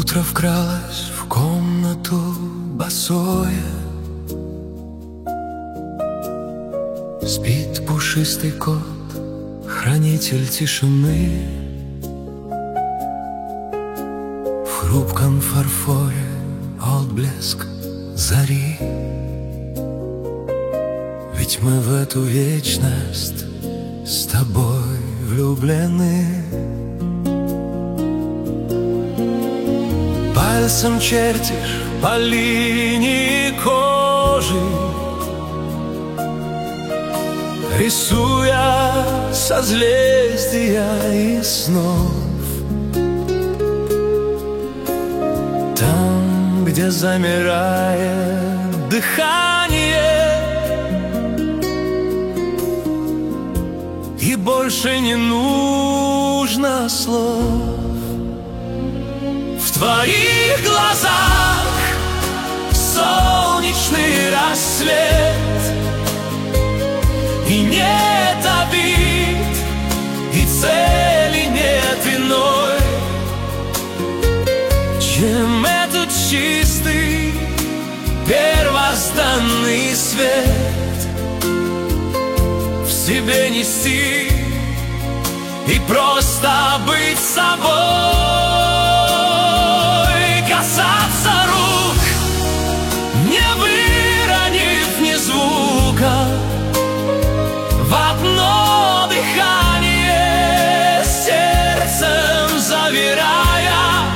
Утро вкралось в комнату босое. Спит пушистый кот, хранитель тишины. В хрупком фарфоре отблеск зари. Ведь мы в эту вечность с тобой влюблены. Пальцем чертишь по линии кожи, рисуя созвездия из снов. Там, где замирает дыхание, и больше не нужно слов. В твоих глазах солнечный рассвет, и нет обид, и цели нет иной, чем этот чистый первозданный свет. В себе нести и просто быть собой. Касаться рук, не выронив ни звука, в одно дыхание сердцем заверяя.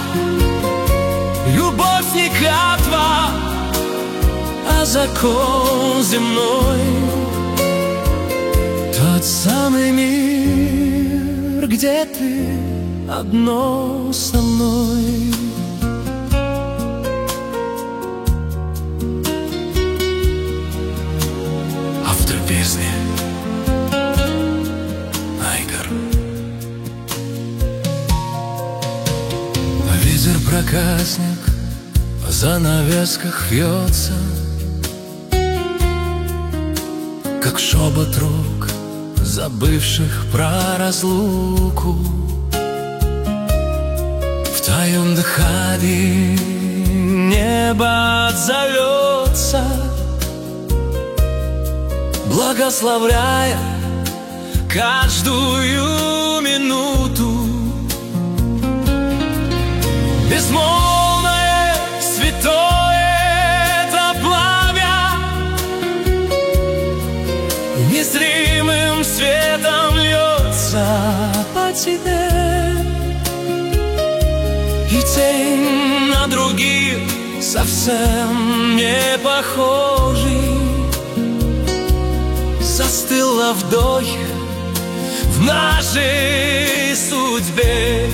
Любовь не клятва, а закон земной. Тот самый мир, где ты одно со мной. Автор песни Айгар. Ветер проказник по занавесках вьется, как шепот рук, забывших про разлуку. В твоем дыхании небо отзовется, благословляя каждую минуту. Безмолвное, святое это пламя, незримым светом льется по тебе. И тень на других совсем не похожий застыла вдохе в нашей судьбе.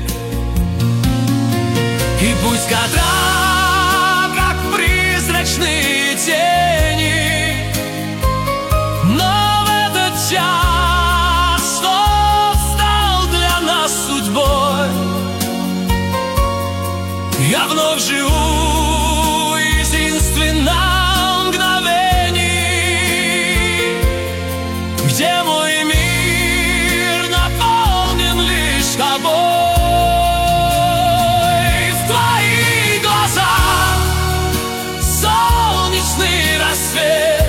И пусть года, как призрачные тени, но в этот час, что стал для нас судьбой, я вновь живу единственно мгновений, где мой мир наполнен лишь тобой. В твоих глазах солнечный рассвет,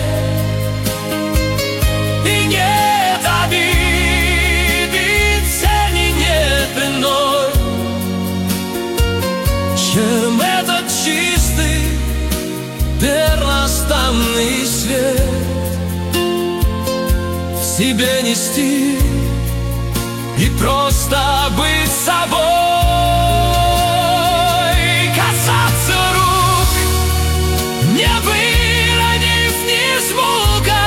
и нет обид, и цели нет иной, чем этот чистый первозданный свет. В себе нести и просто быть собой. Касаться рук, не выронив ни звука,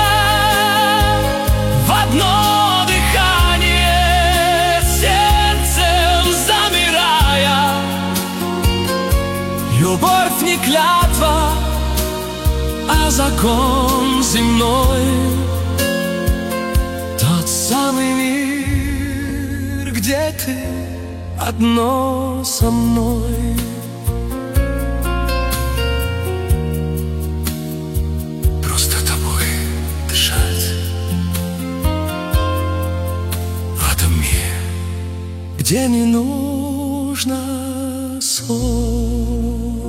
в одно дыхание сердцем замирая. Любовь не клятва, а закон земной. Тот самый мир, где ты одно со мной. Просто тобой дышать в этом мире, где не нужно сон.